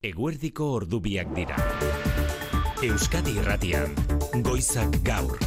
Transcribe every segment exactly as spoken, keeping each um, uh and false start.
Eguerdiko ordubiak dira. Euskadi Irratian, Goizak Gaur.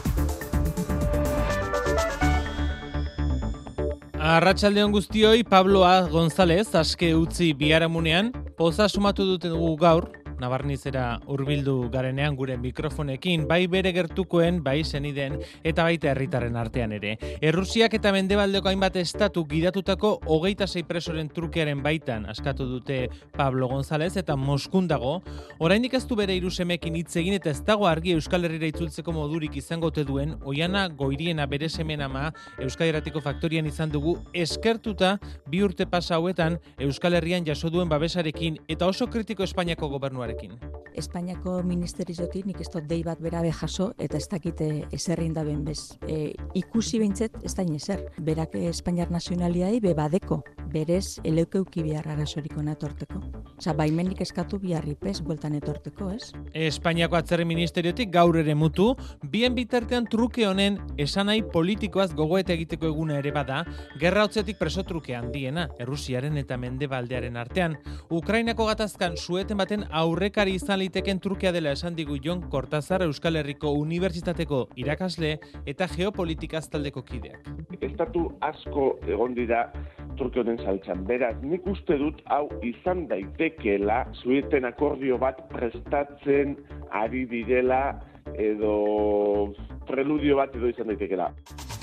Arratsaldeon guztioi, Pablo A. González, aske utzi biharamunean, poza sumatu duten dugu gaur, nabarnizera hurbildu garenean gure mikrofonekin, bai bere gertukoen, bai senideen eta baita herritarren artean ere. Errusiak eta Mendebaldeko hainbat estatu gidatutako hogeita sei presoren trukearen baitan askatu dute Pablo González eta Moskun dago. Oraindik ez du bere hiru semeekin hitz egin eta ez dago argi Euskal Herrira itzultzeko modurik izango ote duen. Oiana Goiriena bere semen ama Euskadi Irratiko faktorian izan dugu eskertuta bi urte pasa hauetan Euskal Herrian jaso duen babesarekin eta oso kritiko Espainiako gobernuarekin. Espainiako ministerizotik nik ez dut dei bat berabe jaso eta ez dakite eserrin da ben bez. E, ikusi behintzet ez da inezer. Berak Espainiar nazionaliai be badeko, berez eleukeuki behar arasoriko natorteko. Osa, baimenik eskatu biharri pez, bueltan etorteko, ez? Espainiako atzerri ministeriotik gaur ere mutu, bien bitartean truke honen esanai politikoaz gogoeta egiteko eguna ere bada, gerra hotzetik preso truke handiena, Errusiaren eta Mendebaldearen artean. Ukrainako gatazkan sueten baten aurrekari izan liteken trukea dela esan digu Jon Kortazar Euskal Herriko Unibertsitateko irakasle eta geopolitikaz taldeko kideak. Estatu asko egon dira truke honen saltzan. Beraz, nik uste dut hau izan daitekeela zueten akordio bat prestatzen ari direla edo preludio bat edo izan daitekeela.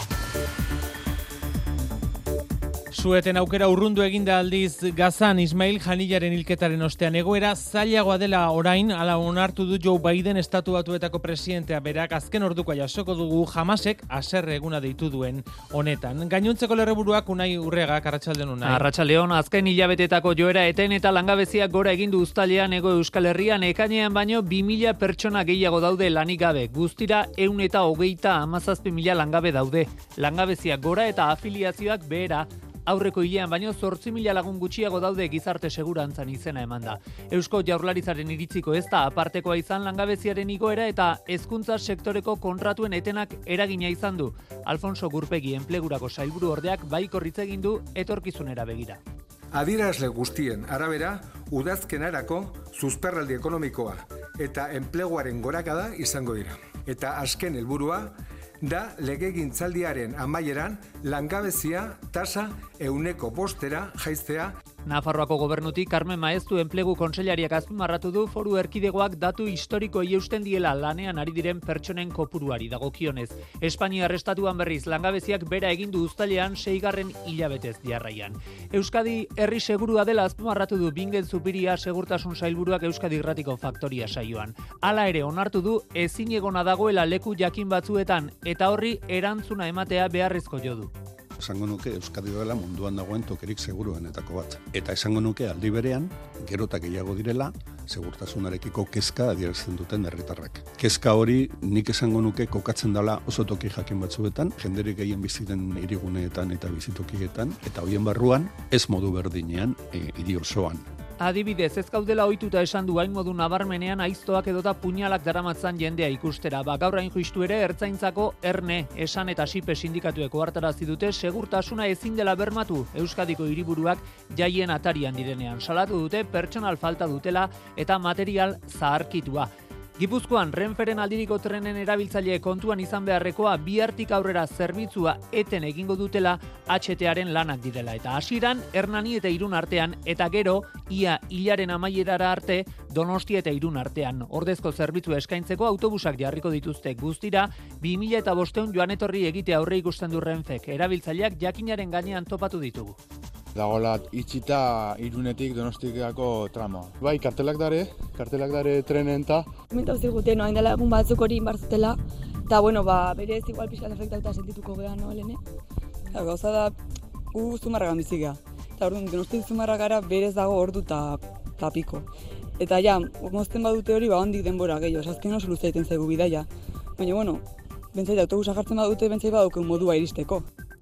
Sueten aukera urrundu eginda aldiz Gazan Ismail Haniyaren hilketaren ostean egoera zailagoa dela orain, hala onartu du Joe Biden Estatu Batuetako presidentea berak azken ordukoa jasoko dugu Hamasek haserre eguna deitu duen honetan. Gainontzeko lerreburuak Unai Urreagak, arratsaldeon Unai. Arratsaldeon, azken hilabetetako joera eten eta langabeziak gora egin du uztailean Hego Euskal Herrian, ekainean baino bi mila pertsona gehiago daude lanik gabe. Guztira ehun eta hogeita hamazazpi mila langabe daude. Langabeziak gora eta afiliazioak behera. Aurreko hilean baino zortzi mila lagun gutxiago daude gizarte segurantzan izena emanda. Eusko Jaurlaritzaren iritziko ez da apartekoa izan langabeziaren igoera eta hezkuntza sektoreko kontratuen etenak eragina izan du. Alfonso Gurpegi enplegurako sailburu ordeak baikorritz egin du etorkizunera begira. Adierazle guztien arabera, udazkenarako susperraldi ekonomikoa eta enpleguaren gorakada izango dira. Eta azken helburua da legegintzaldiaren amaieran langabezia tasa ehuneko bostera jaistea. Nafarroako gobernutik Carmen Maeztu enplegu kontseilariak azpimarratu du foru erkidegoak datu historikoei eusten diela lanean ari diren pertsonen kopuruari dagokionez. Espainiar estatuan berriz langabeziak bera egin du uztailean seigarren hilabetez jarraian. Euskadi herri segurua dela azpimarratu du Bingen Zupiria segurtasun sailburuak Euskadi Irratiko faktoria saioan. Hala ere onartu du ezinegona dagoela leku jakin batzuetan eta horri erantzuna ematea beharrezko jo du. Esango nuke Euskadi dela munduan dagoen tokerik seguruenetako bat. Eta esango nuke aldi berean, gero eta gehiago direla, segurtasunarekiko kezka adierazten duten herritarrak. Kezka hori nik esango nuke kokatzen dela oso toki jakin batzuetan, jenderik gehien biziren hiriguneetan eta bizitokietan, eta hoien barruan ez modu berdinean e, hiri osoan. Adibidez, ez gaudela ohituta esan du hain modu nabarmenean aiztoak edota puñalak daramatzan jendea ikustera. Ba, gaur hain justu ere ertzaintzako erne, esan eta sipe sindikatuek ohartarazi dute segurtasuna ezin dela bermatu Euskadiko hiriburuak jaien atarian direnean. Salatu dute pertsonal falta dutela eta material zaharkitua. Gipuzkoan, Renferen aldiriko trenen erabiltzaile kontuan izan beharrekoa bihartik aurrera zerbitzua eten egingo dutela H T-aren lanak direla. Eta hasieran Hernani eta Irun artean, eta gero, ia hilaren amaierara arte, Donostia eta Irun artean. Ordezko zerbitzua eskaintzeko autobusak jarriko dituzte guztira, bi mila bostehun joan etorri egite aurre ikusten du Renfek. Erabiltzaileak jakinaren gainean topatu ditugu. Dagoela itxita Irunetik Donostiako trama. Bai, kartelak dare, kartelak dare trenen eta... Komentau ziguten, hain dela egun batzuk hori inbarzutela, eta bueno, ba, berez igual pixkat efektauta sentituko geha, no, Helene? Eta gauza da, gu Zumarragan bizigea. Eta orduan, Donostik Zumarragara berez dago ordu eta piko. Eta ja, mozten badute hori, ba, handik denbora gehiago, azken oso luzaiten zaigu bidaia. Baina, bueno, bentsait autobusa jartzen badute, bentsait badauken modua iristeko.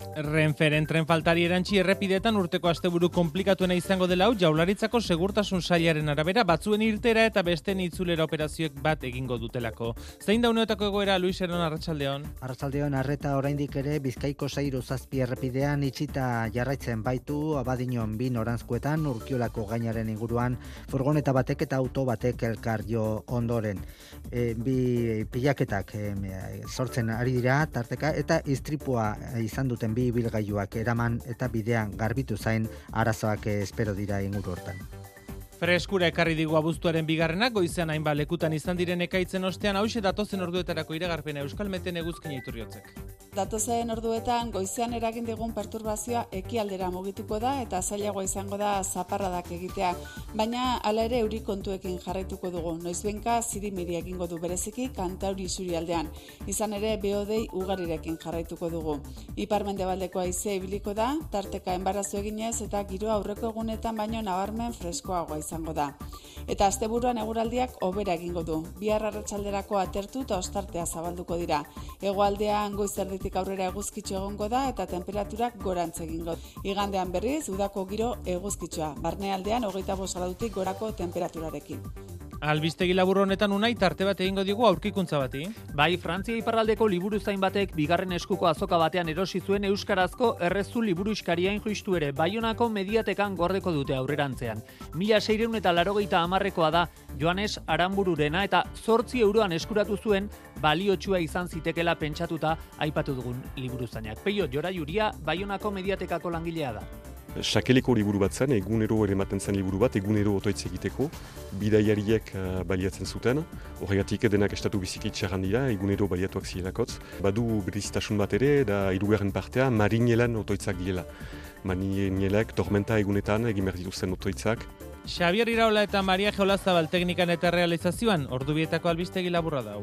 Renferen tren faltari erantzi errepidetan urteko asteburu komplikatuena izango dela hau Jaurlaritzako segurtasun sailaren arabera batzuen irtera eta besteen itzulera operazioek bat egingo dutelako. Zein da uneotako egoera, Luis Eron, arratsaldeon? Arratsaldeon, arreta oraindik ere Bizkaiko seiru zazpi errepidean itxita jarraitzen baitu Abadiñon bi noranzkoetan Urkiolako gainaren inguruan furgoneta batek eta auto batek elkar jo ondoren. E, bi pilaketak e, sortzen ari dira tarteka eta istripua izan duten bi ibilgailuak eraman eta bidean garbitu zain arazoak espero dira inguru hortan. Freskura ekarri digu abuztuaren bigarrenak, goizean hainbat lekutan izan diren ekaitzen ostean, hauxe datozen orduetarako iragarpena Euskalmeten eguzkin Iturriotzek. Datozen orduetan goizean eragin digun perturbazioa ekialdera mugituko da eta zailagoa izango da zaparradak egitea, baina hala ere euri kontuekin jarraituko dugu. Noizbenka zirimiri egingo du bereziki Kantauri isurialdean. Izan ere behodei ugarirekin jarraituko dugu. Ipar-mendebaldeko haizea ibiliko da, tarteka enbarazo eginez eta giro aurreko egunetan baino nabarmen freskoagoa izango da. Eta asteburuan eguraldiak hobera egingo du. Bihar arratsalderako atertu eta ostartea zabalduko dira. Hegoaldean goiz erditik aurrera eguzkitxo egongo da eta temperaturak gorantz egingo. Igandean berriz udako giro eguzkitxoa. Barnealdean hogeita bost gradutik gorako temperaturarekin. Albistegi labur honetan Unai tarte bat egingo digu aurkikuntza bati. Bai, Frantzia iparraldeko liburuzain batek bigarren eskuko azoka batean erosi zuen euskarazko errezu liburuxkariain juistu ere Baionako mediatekan gordeko dute aurrerantzean. Mila seiehun eta laurogeita hamarrekoa da Joanes Aranbururena eta zortzi euroan eskuratu zuen baliotsua izan zitekela pentsatuta aipatu dugun liburuzainak. Peio Jora Juria Baionako mediatekako langilea da. Sakeleko liburu bat zen, egunero ere ematen zen liburu bat, egunero otoitz egiteko, bidaiariek uh, baliatzen zuten, horregatik denak estatu biziki txarran dira, egunero baliatuak zirelakotz. Badu berezitasun bat ere, da hirugarren partea, marinielan otoitzak diela. Marinienak tormenta egunetan egin behar dituzten otoitzak. Xabier Iraola eta Maria Jolazabal teknikan eta realizazioan, ordubietako albistegi laburra dau.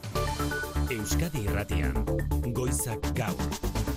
Euskadi Irratian, goizak gaur.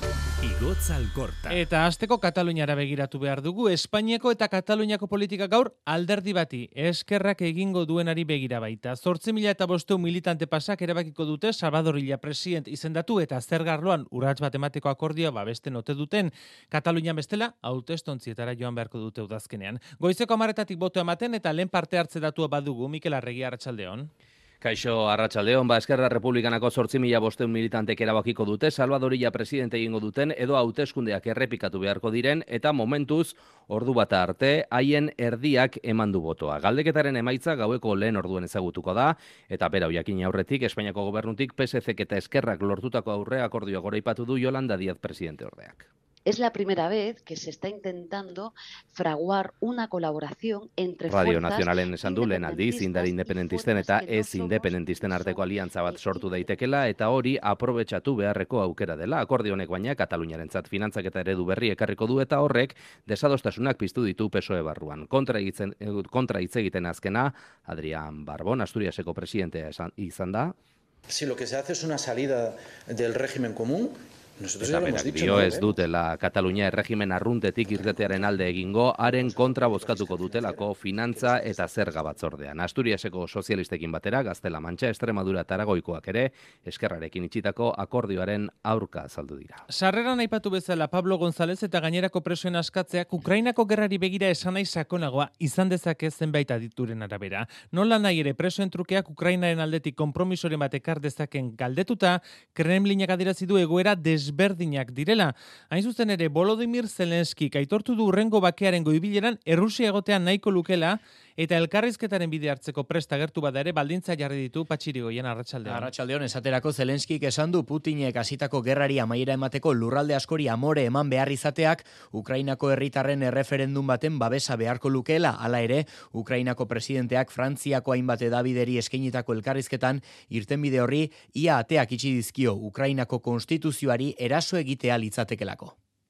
Igotz Alkorta. Eta hasteko Kataluniara begiratu behar dugu. Espainiako eta Kataluniako politika gaur alderdi bati eskerrak egingo duenari begira baita. Zortzi mila eta bosteun militante pasak erabakiko dute Salvador Illa president izendatu eta zergarloan urrats bat emateko akordioa babesten ote duten. Katalunian bestela hautestontzietara joan beharko dute udazkenean. Goizeko hamarretatik boto ematen eta lehen parte hartze datua badugu. Mikel Arregi, arratsaldeon. Kaixo, arratsaldeon, ba Eskerra Republikanako zortzi mila bosteun militantek erabakiko dute, Salvador Illa presidente egingo duten, edo hauteskundeak errepikatu beharko diren, eta momentuz, ordu bata arte, haien erdiak emandu botoa. Galdeketaren emaitza gaueko lehen orduen ezagutuko da, eta bera jakin aurretik, Espainiako gobernutik P S Zek eta Eskerrak lortutako aurre akordioa goraipatu du Yolanda Díaz presidente ordeak. Es la primera vez que se está intentando fraguar una colaboración entre Radio fuerzas Nacionalen esan du lehen aldiz, indar independentisten eta ez independentisten arteko aliantza bat sortu daitekela eta hori aprobetxatu beharreko aukera dela. Akordio honek baina Kataluniarentzat finantzak eta eredu berri ekarriko du eta horrek desadostasunak piztu ditu P S O E barruan. Kontra itzen, kontra hitz egiten azkena, Adrián Barbón, Asturiaseko presidentea izan da. Si lo que se hace es una salida del régimen común, Eta berak dio ez dutela Katalunia erregimen arruntetik irtetearen alde egingo, haren kontra bozkatuko dutelako finantza eta zerga batzordean. Asturiaseko sozialistekin batera, Gaztela Mantxa, Estremadura eta Aragoikoak ere, Eskerrarekin itxitako akordioaren aurka azaldu dira. Sarreran aipatu bezala Pablo González eta gainerako presoen askatzeak Ukrainako gerrari begira esanai sakonagoa izan dezake zenbait adituren arabera. Nola nahi ere presoen trukeak Ukrainaren aldetik konpromisoren bat ekar dezaken galdetuta, Kremlinak adierazi du egoera des desberdinak direla. Hain zuzen ere, Volodymyr Zelenskik aitortu du hurrengo bakearen goibileran Errusia egotean nahiko lukela eta elkarrizketaren bide hartzeko prest agertu bada ere baldintza jarri ditu Patxirigoien arratsaldean. Arratsaldeon esaterako Zelenskik esan du Putinek hasitako gerrari amaiera emateko lurralde askori amore eman behar izateak Ukrainako herritarren erreferendum baten babesa beharko lukeela. Hala ere, Ukrainako presidenteak Frantziako hainbat hedabideri eskainitako elkarrizketan irtenbide horri ia ateak itxi dizkio Ukrainako konstituzioari eraso egitea litzatekelako.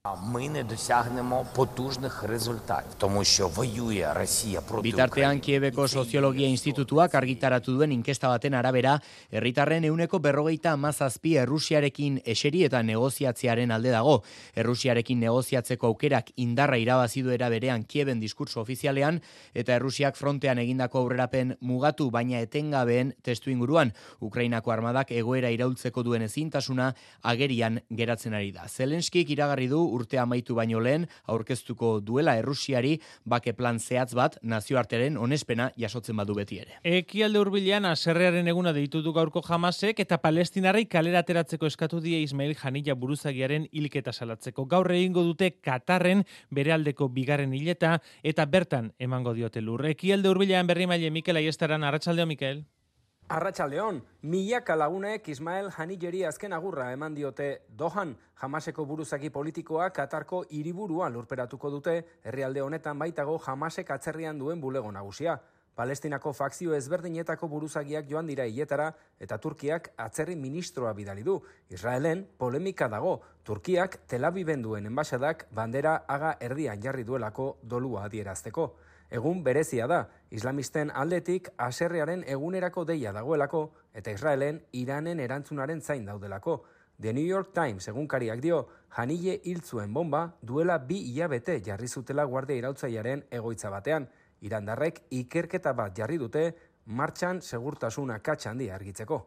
Ми не досягнемо потужних результатів, тому що воює Росія проти Bitartean Kiebeko Soziologia Institutuak argitaratu duen inkesta baten arabera, herritarren ehuneko berrogeita hamazazpi Errusiarekin eseri eta negoziatzearen alde dago. Errusiarekin negoziatzeko aukerak indarra irabazi du era berean Kieben diskurtso ofizialean eta Errusiak frontean egindako aurrerapen mugatu baina etengabeen testuinguruan Ukrainako armadak egoera iraultzeko duen ezintasuna agerian geratzen ari da. Zelenskik iragarri du urte amaitu baino lehen aurkeztuko duela Errusiari bake plan zehatz bat nazioartearen onespena jasotzen badu beti ere. Ekialde hurbilean haserrearen eguna deitu du gaurko Hamasek eta palestinarrei kalera ateratzeko eskatu die Ismail Haniyeh buruzagiaren hilketa salatzeko. Gaur egingo dute Katarren berealdeko bigarren hileta eta bertan emango diote lur. Ekialde hurbilean berrimaile Mikel Aiestaran, arratsaldeo Mikel. Arratsaldeon, milaka lagunek Ismail Haniyeri azken agurra eman diote Dohan. Hamaseko buruzagi politikoa Katarko hiriburua lurperatuko dute, herrialde honetan baitago Hamasek atzerrian duen bulego nagusia. Palestinako fakzio ezberdinetako buruzagiak joan dira hiletara eta Turkiak atzerri ministroa bidali du. Israelen polemika dago, Turkiak Tel Aviven duen enbaxadak bandera haga erdian jarri duelako dolua adierazteko. Egun berezia da, islamisten aldetik haserrearen egunerako deia dagoelako eta Israelen Iranen erantzunaren zain daudelako. The New York Times egunkariak dio, Haniyeh hil zuen bomba duela bi hilabete jarri zutela guardia iraultzailearen egoitza batean. Irandarrek ikerketa bat jarri dute martxan segurtasuna katsa handia argitzeko.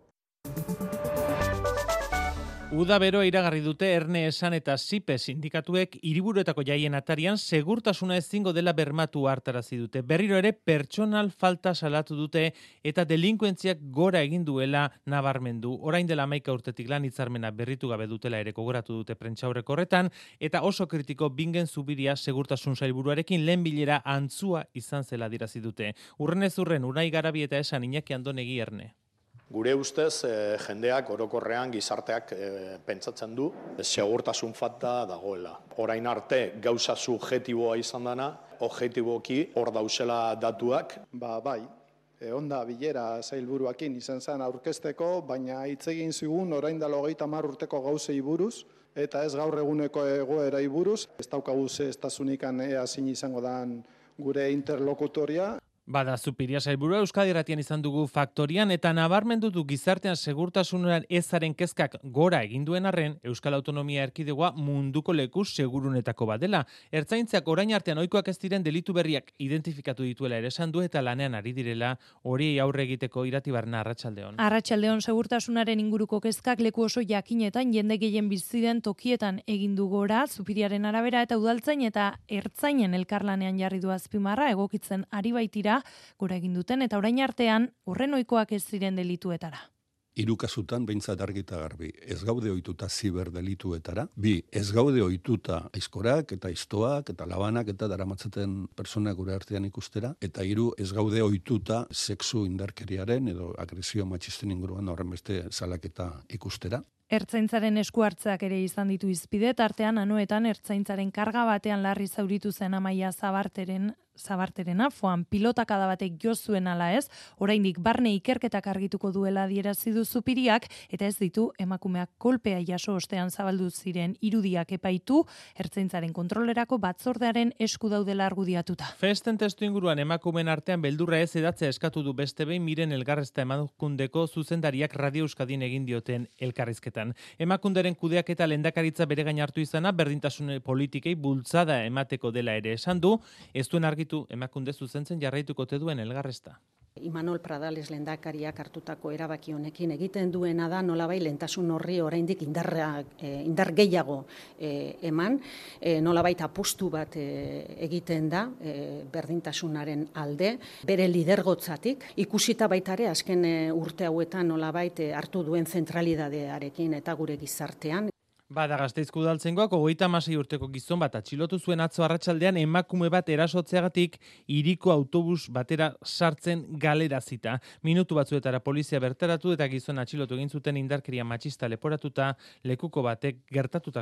Uda beroa iragarri dute Erne Esan eta Sipe sindikatuek hiriburuetako jaien atarian segurtasuna ezingo dela bermatu hartarazi dute. Berriro ere pertsonal falta salatu dute eta delinkuentziak gora egin duela nabarmendu. Orain dela hamaika urtetik lan hitzarmena berritu gabe dutela ere gogoratu dute prentsaurreko horretan eta oso kritiko Bingen Zubiria segurtasun sailburuarekin lehen bilera antzua izan zela dirazi dute. Urrenez urren Unai Garabi eta Esan Iñaki Andonegi Erne. Gure ustez, eh, jendeak orokorrean gizarteak eh, pentsatzen du segurtasun falta dagoela. Orain arte gauza subjektiboa izan dana, objektiboki hor dauzela datuak. Ba, bai, e, onda bilera sailburuakin izan zen aurkezteko, baina hitz egin zigun orain dela hogeita hamar urteko gauzei buruz, eta ez gaur eguneko egoerai buruz. Ez daukagu ze estazunikan ea zin izango dan gure interlokutoria. Bada, Zupiria sailburua Euskadi Irratian izan dugu Faktorian eta nabarmendu du gizartean segurtasunean ezaren kezkak gora egin duen arren Euskal Autonomia Erkidegoa munduko leku segurunetako bat dela. Ertzaintzak orain artean ohikoak ez diren delitu berriak identifikatu dituela ere esan du eta lanean ari direla hori aurre egiteko. Iratibarna, arratsaldeon. Arratsaldeon, segurtasunaren inguruko kezkak leku oso jakinetan jende gehien bizi den tokietan egin du gora. Zupiriaren arabera eta udaltzain eta ertzainen elkarlanean jarri du azpimarra egokitzen ari baitira gora egin duten eta orain artean horren ohikoak ez ziren delituetara. Hiru kasutan behintzat argita garbi. Ez gaude ohituta ziberdelituetara. Bi, ez gaude ohituta aizkorak eta aiztoak eta labanak eta daramatzaten pertsona gure artean ikustera. Eta hiru, ez gaude ohituta sexu indarkeriaren edo agresio matxisten inguruan horren beste salaketa ikustera. Ertzaintzaren esku hartzeak ere izan ditu izpide, tartean anoetan ertzaintzaren karga batean larri zauritu zen Amaia Zabarteren Zabarterena, foan pilotakada batek jo zuen ala ez, oraindik barne ikerketak argituko duela adierazi du Zupiriak eta ez ditu emakumeak kolpea jaso ostean zabaldu ziren irudiak epaitu, ertzaintzaren kontrolerako batzordearen esku daudela argudiatuta. Festen testu inguruan emakumeen artean beldurra ez edatzea eskatu du beste behin Miren Elgarrezta emakundeko zuzendariak Radio Euskadin egin dioten elkarrizketan. Emakunderen kudeaketa lehendakaritza bere gain hartu izana berdintasun politikei bultzada emateko dela ere esan du, ez duen argitu emakunde zuzentzen jarraituko te duen Elgarrezta. Imanol Pradales lehendakariak hartutako erabaki honekin egiten duena da nolabai lehentasun horri oraindik indarra, e, indar gehiago e, eman, e, nolabait apustu bat e, egiten da e, berdintasunaren alde, bere lidergotzatik, ikusita baitare azken e, urte hauetan nolabait e, hartu duen zentralidadearekin eta gure gizartean. Bada, Gasteizko udaltzaingoak hogeita hamasei urteko gizon bat atxilotu zuen atzo arratsaldean emakume bat erasotzeagatik hiriko autobus batera sartzen galerazita. Minutu batzuetara polizia bertaratu eta gizon atxilotu egin zuten indarkeria matxista leporatuta lekuko batek gertatutakoa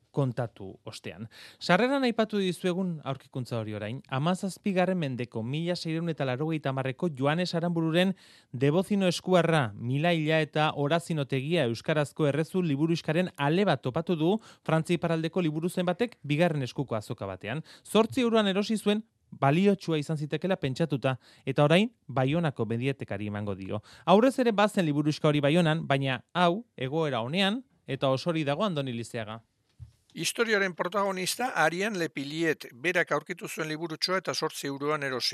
kontatu ostean. Sarreran aipatu dizuegun aurkikuntza hori orain, hamazazpigarren mendeko mila seiehun eta laurogeita hamarreko Joanes Aranbururen Debozino eskuarra, mila hila eta orazinotegia euskarazko errezu liburuskaren ale bat topatu du Frantzia iparraldeko liburuzen batek bigarren eskuko azoka batean. Zortzi euroan erosi zuen baliotsua izan zitekela pentsatuta, eta orain Baionako medietekari emango dio. Aurrez ere bazen liburuska hori Baionan, baina hau egoera honean eta osori dago Andoni Lizeaga. Historiaren protagonista Ariane Lepilliet, berak aurkitu zuen liburutxoa eta sortzi euroan erosi.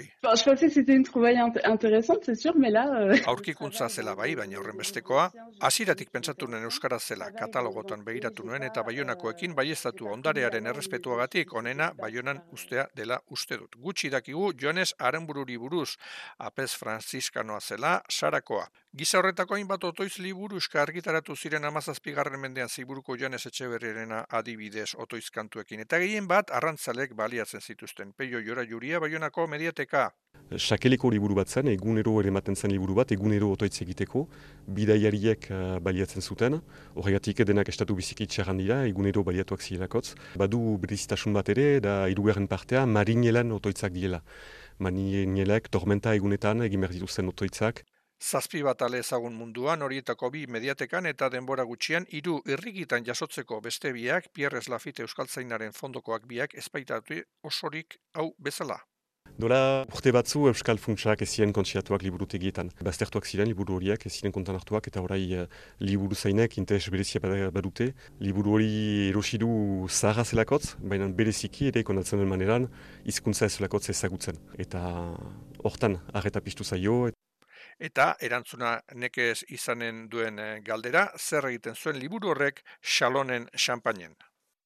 Aurkikuntza zela bai, baina horren bestekoa, hasiratik pentsatu nuen euskaraz zela, katalogotan begiratu nuen eta Baionakoekin baieztatu ondarearen errespetuagatik onena Baionan ustea dela uste dut. Gutxi dakigu Joanes Aranbururi buruz, apez franziskanoa zela, Sarakoa. Giza horretako hainbat otoiz liburuska argitaratu ziren hamazazpigarren mendean Ziburuko Joanes Etxeberrirena adibidez otoizkantuekin. Eta gehien bat arrantzalek baliatzen zituzten. Peio Jora Juria, Baionako mediateka. Sakeleko liburu bat zen, egunero ere ematen zen liburu bat, egunero otoitz egiteko, bidaiariek uh, baliatzen zuten, horregatik denak estatu biziki txarran dira, egunero baliatuak zirelakotz. Badu berezitasun bat ere, da hirugarren partea, marinelan otoitzak diela. Marinelek tormenta egunetan egin behar dituzten otoitzak. Zazpi bat ale ezagun munduan, horietako bi mediatekan eta denbora gutxian hiru irrikitan jasotzeko beste biak, Pierre Lafite Euskaltzainaren fondokoak biak espaitatu osorik hau bezala. Dola urte batzu Euskal Funtsak ez ziren kontziatuak liburutegietan. Baztertuak ziren liburu horiek, ez ziren kontan hartuak eta orai uh, liburu zainek interes berezia badute. Liburu hori erosidu zaharra zelakotz, baina bereziki ere konatzen den maneran hizkuntza ez zelakotz ezagutzen. Eta hortan arreta piztu zaio. Eta erantzuna nekez izanen duen galdera, zer egiten zuen liburu horrek Xalonen xanpainen.